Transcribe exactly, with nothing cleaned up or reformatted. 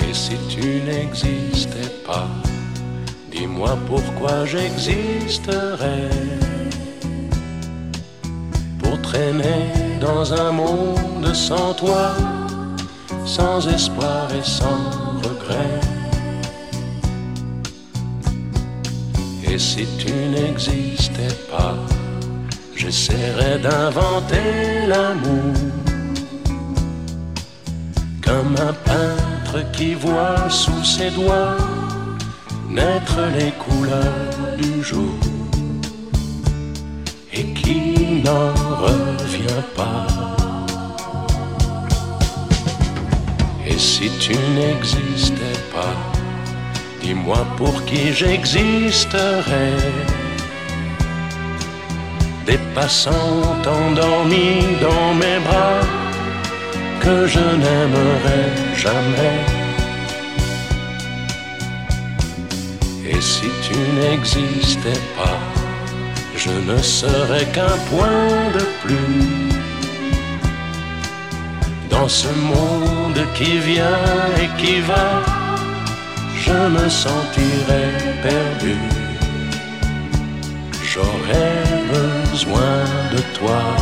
Et si tu n'existais pas, dis-moi pourquoi j'existerais. Pour traîner dans un monde sans toi, sans espoir et sans regret. Et si tu n'existais pas, j'essaierais d'inventer l'amour, comme un peintre qui voit sous ses doigts naître les couleurs du jour et qui n'en revient pas. Et si tu n'existais pas, dis-moi pour qui j'existerais. Des passants endormis dans mes bras que je n'aimerais jamais. Et si tu n'existais pas, je ne serais qu'un point de plus dans ce monde qui vient et qui va. Je me sentirais perdu. J'aurais besoin de toi.